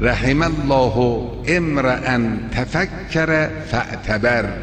رحم الله امرأ تفکر فاعتبر.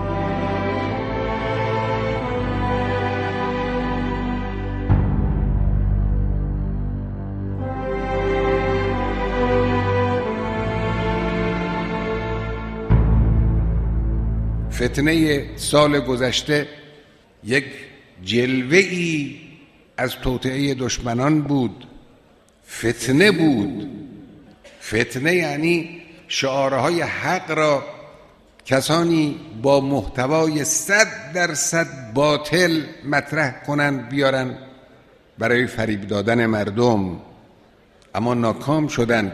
فتنه سال گذشته یک جلوه‌ای از توطئه دشمنان بود، فتنه بود. فتنه یعنی شعارهای حق را کسانی با محتوای 100% باطل مطرح کنند بیارن برای فریب دادن مردم، اما ناکام شدند.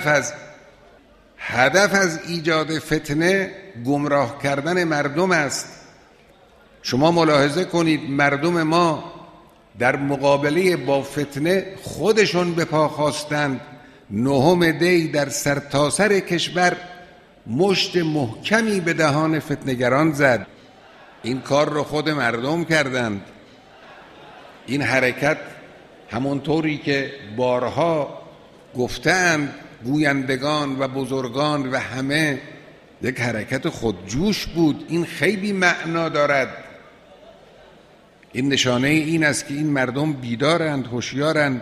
هدف از ایجاد فتنه گمراه کردن مردم است. شما ملاحظه کنید مردم ما در مقابله با فتنه خودشون به پا خواستند. 9 دی در سرتاسر کشور مشت محکمی به دهان فتنه‌گران زد. این کار رو خود مردم کردند. این حرکت همونطوری که بارها گفتند گویندگان و بزرگان و همه، یک حرکت خودجوش بود. این خیلی معنا دارد. این نشانه این است که این مردم بیدارند، هوشیارند.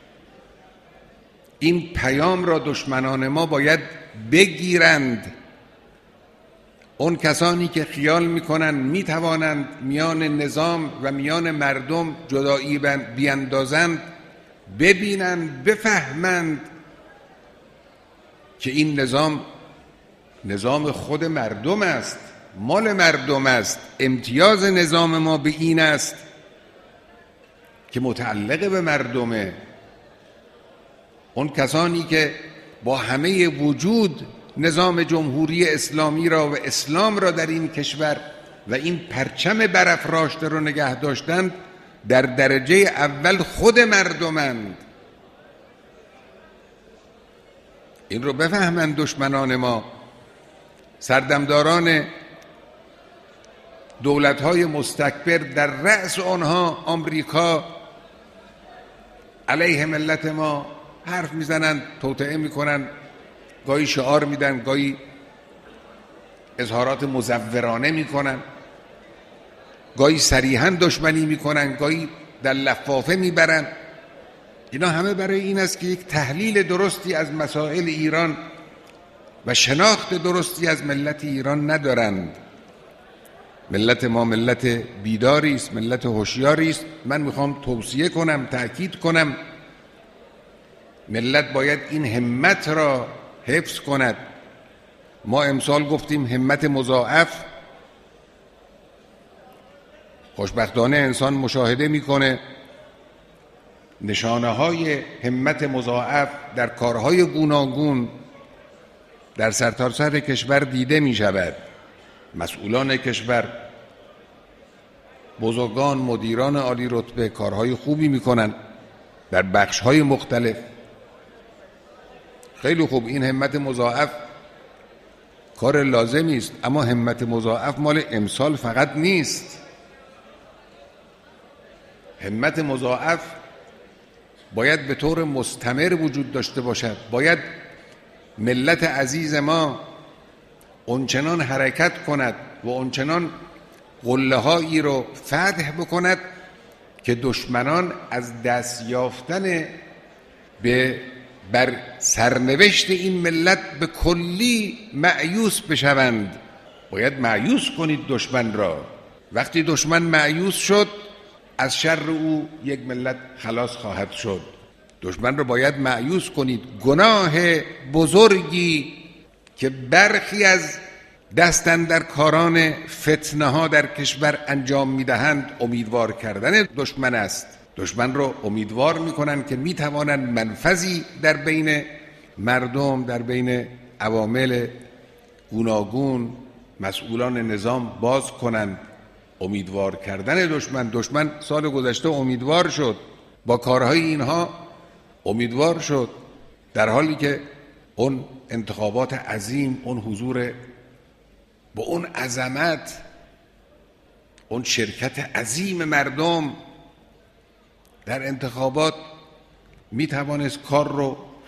این پیام را دشمنان ما باید بگیرند. اون کسانی که خیال میکنند میتوانند میان نظام و میان مردم جدایی بیندازند، ببینند، بفهمند که این نظام خود مردم است، مال مردم است. امتیاز نظام ما به این است که متعلق به مردمه. اون کسانی که با همه وجود نظام جمهوری اسلامی را و اسلام را در این کشور و این پرچم برافراشته را نگه داشتند، در درجه اول خود مردمند. این رو بفهمند دشمنان ما. سردمداران دولت‌های مستکبر، در رأس آنها آمریکا، علیه ملت ما حرف میزنند، توطئه میکنند، گاهی شعار میدن، گاهی اظهارات مزورانه میکنند، گاهی صریحاً دشمنی میکنند، گاهی در لفافه میبرند. اینا همه برای این است که یک تحلیل درستی از مسائل ایران و شناخت درستی از ملت ایران ندارند. ملت ما ملت بیداری است، ملت هوشیاری است. من میخوام توصیه کنم، تأکید کنم، ملت باید این همت را حفظ کند. ما امسال گفتیم همت مضاعف. خوشبختانه انسان مشاهده میکنه نشانه های همت مضاعف در کارهای گوناگون در سرتاسر کشور دیده می شود. مسئولان کشور، بزرگان، مدیران عالی رتبه کارهای خوبی می کنند در بخش‌های مختلف. خیلی خوب، این همت مضاعف کار لازمی است، اما همت مضاعف مال امسال فقط نیست. همت مضاعف باید به طور مستمر وجود داشته باشد. باید ملت عزیز ما اونچنان حرکت کند و اونچنان قله‌هایی رو فتح بکند که دشمنان از دست یافتن بر سرنوشت این ملت به کلی مأیوس بشوند. باید مأیوس کنید دشمن را. وقتی دشمن مأیوس شد، از شر او یک ملت خلاص خواهد شد. دشمن را باید مأیوس کنید. گناه بزرگی که برخی از دستاندر کاران فتنه ها در کشور انجام میدهند امیدوار کردن دشمن است. دشمن را امیدوار میکنند که میتوانند منفذی در بین مردم، در بین عوامل گوناگون، مسئولان نظام باز کنند. امیدوار کردن دشمن سال گذشته امیدوار شد، با کارهای اینها امیدوار شد، در حالی که اون انتخابات عظیم، اون حضور با اون عظمت، اون شرکت عظیم مردم در انتخابات می توانست کار رو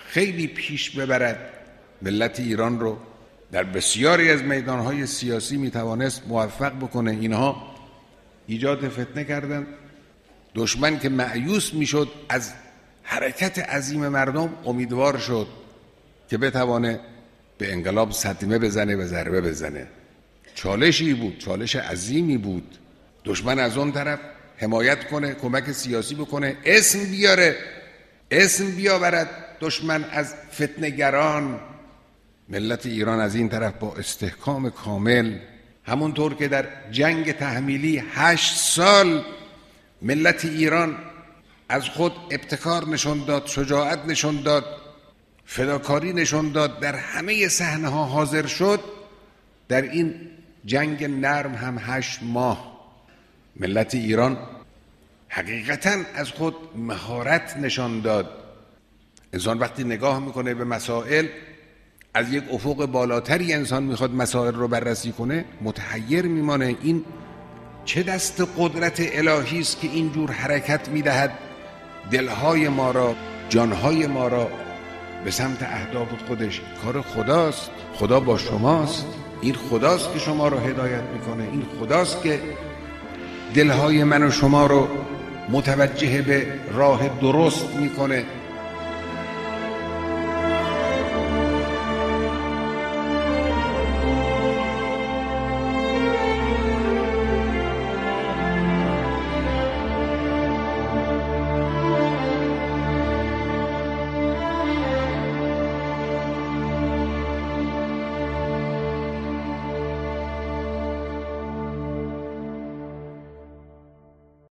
خیلی پیش ببرد ملت ایران رو. در بسیاری از میدانهای سیاسی میتوانست موفق بکنه. اینها ایجاد فتنه کردند. دشمن که مأیوس میشد از حرکت عظیم مردم امیدوار شد که بتوانه به انقلاب صدمه بزنه و ضربه بزنه. چالشی بود، چالش عظیمی بود. دشمن از اون طرف حمایت کنه، کمک سیاسی بکنه، اسم بیاره، اسم بیاورد دشمن از فتنه‌گران. ملت ایران از این طرف با استحکام کامل، همونطور که در جنگ تحمیلی 8 سال ملت ایران از خود ابتکار نشون داد، شجاعت نشون داد، فداکاری نشون داد، در همه صحنه‌ها حاضر شد، در این جنگ نرم هم 8 ماه ملت ایران حقیقتاً از خود مهارت نشان داد. انسان وقتی نگاه میکنه به مسائل از یک افق بالاتری، انسان میخواد مسائل رو بررسی کنه، متحیر میمانه. این چه دست قدرت الهی است که اینجور حرکت میدهد دلهای ما را، جانهای ما را به سمت اهداف خودش. کار خداست، خدا با شماست. این خداست که شما رو هدایت میکنه، این خداست که دلهای من و شما رو متوجه به راه درست میکنه.